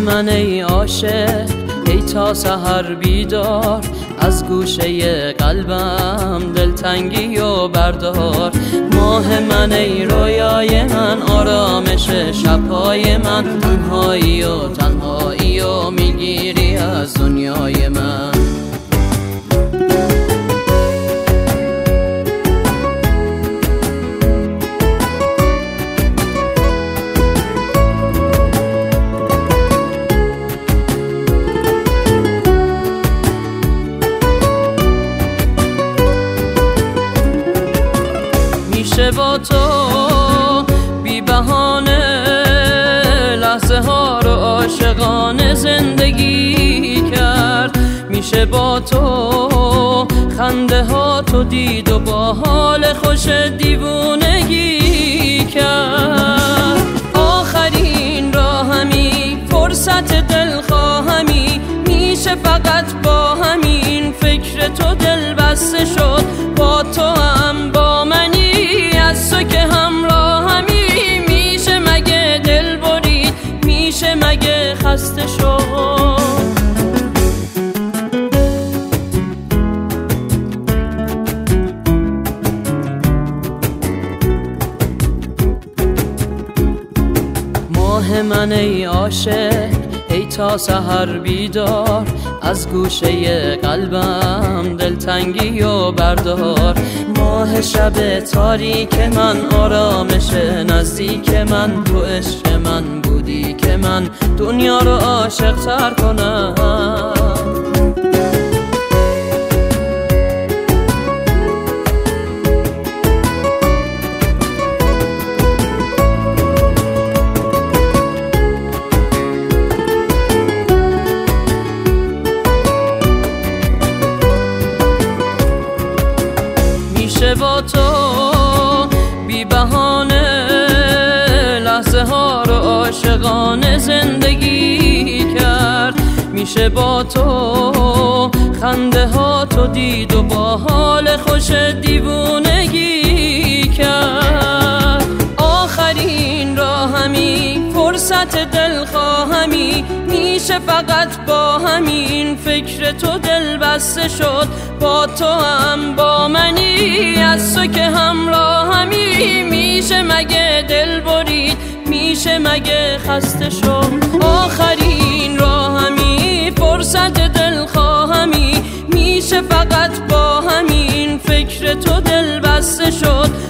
من ای عاشق ای تا سحر بیدار، از گوشه قلبم دلتنگی و بردار. ماه من ای رویای من، آرامش شبهای من، تنهایی و میگیری از دنیای من. میشه با تو بی بهانه لحظه ها رو عاشقانه زندگی کرد. میشه با تو خنده ها تو دید و با حال خوش دیوونگی کرد. آخرین راهمی فرصت دلخواهمی، میشه فقط با همین فکر تو دل بسته شد. با تو هم با منی از تو که همراهمی، میشه مگه دل برید، میشه مگه خسته شد. ماه من ای عاشق ای تا سحر بیدار، از گوشه قلبم دلتنگی و بردار. ماه شب تاریک من، آرامش نزدیک من، تو عشق من بودی که من دنیا رو عاشق تر کنم. میشه با تو بی بهانه لحظه ها رو عاشقانه زندگی کرد. میشه با تو خنده ها تو دید و با حال خوش دیوونگی کرد. آخرین راهمی فرصت دلخواهمی، میشه فقط با همین فکر تو دل بسته شد. با تو هم با منی از تو که همراهمی، میشه مگه دل برید، میشه مگه خسته شد. آخرین راهمی فرصت دلخواهمی، میشه فقط با همین فکر تو دل بسته شد.